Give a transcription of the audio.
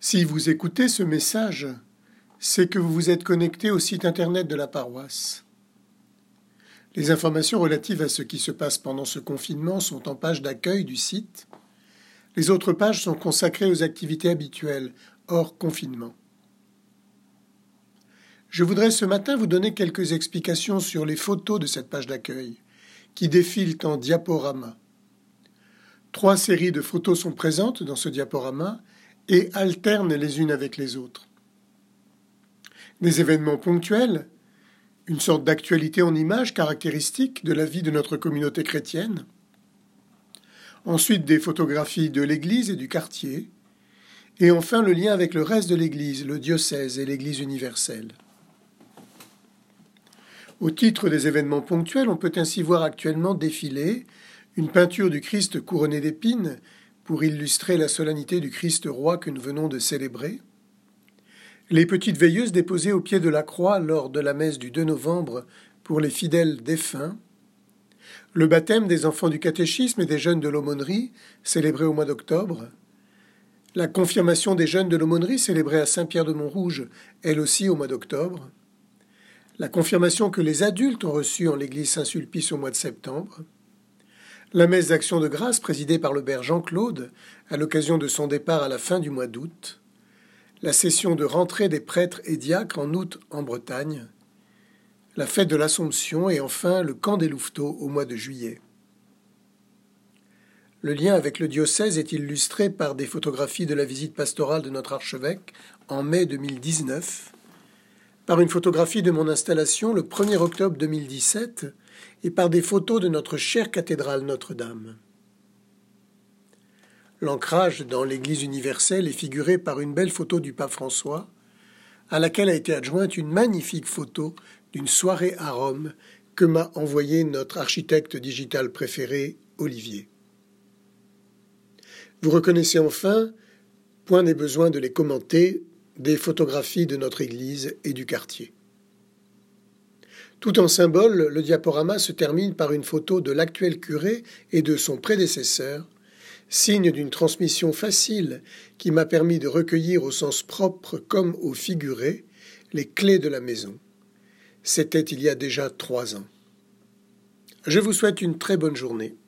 Si vous écoutez ce message, c'est que vous vous êtes connecté au site internet de la paroisse. Les informations relatives à ce qui se passe pendant ce confinement sont en page d'accueil du site. Les autres pages sont consacrées aux activités habituelles, hors confinement. Je voudrais ce matin vous donner quelques explications sur les photos de cette page d'accueil, qui défilent en diaporama. 3 séries de photos sont présentes dans ce diaporama et alternent les unes avec les autres. Des événements ponctuels, une sorte d'actualité en images caractéristique de la vie de notre communauté chrétienne. Ensuite, des photographies de l'Église et du quartier. Et enfin, le lien avec le reste de l'Église, le diocèse et l'Église universelle. Au titre des événements ponctuels, on peut ainsi voir actuellement défiler une peinture du Christ couronné d'épines pour illustrer la solennité du Christ roi que nous venons de célébrer. Les petites veilleuses déposées au pied de la croix lors de la messe du 2 novembre pour les fidèles défunts. Le baptême des enfants du catéchisme et des jeunes de l'aumônerie, célébré au mois d'octobre. La confirmation des jeunes de l'aumônerie, célébrée à Saint-Pierre-de-Montrouge, elle aussi au mois d'octobre. La confirmation que les adultes ont reçue en l'église Saint-Sulpice au mois de septembre. La messe d'action de grâce présidée par le père Jean-Claude à l'occasion de son départ à la fin du mois d'août. La session de rentrée des prêtres et diacres en août en Bretagne. La fête de l'Assomption et enfin le camp des louveteaux au mois de juillet. Le lien avec le diocèse est illustré par des photographies de la visite pastorale de notre archevêque en mai 2019, par une photographie de mon installation le 1er octobre 2017 et par des photos de notre chère cathédrale Notre-Dame. L'ancrage dans l'Église universelle est figuré par une belle photo du pape François, à laquelle a été adjointe une magnifique photo d'une soirée à Rome que m'a envoyée notre architecte digital préféré, Olivier. Vous reconnaissez enfin, point n'est besoin de les commenter, des photographies de notre église et du quartier. Tout en symbole, le diaporama se termine par une photo de l'actuel curé et de son prédécesseur, signe d'une transmission facile qui m'a permis de recueillir au sens propre comme au figuré les clés de la maison. C'était il y a déjà 3 ans. Je vous souhaite une très bonne journée.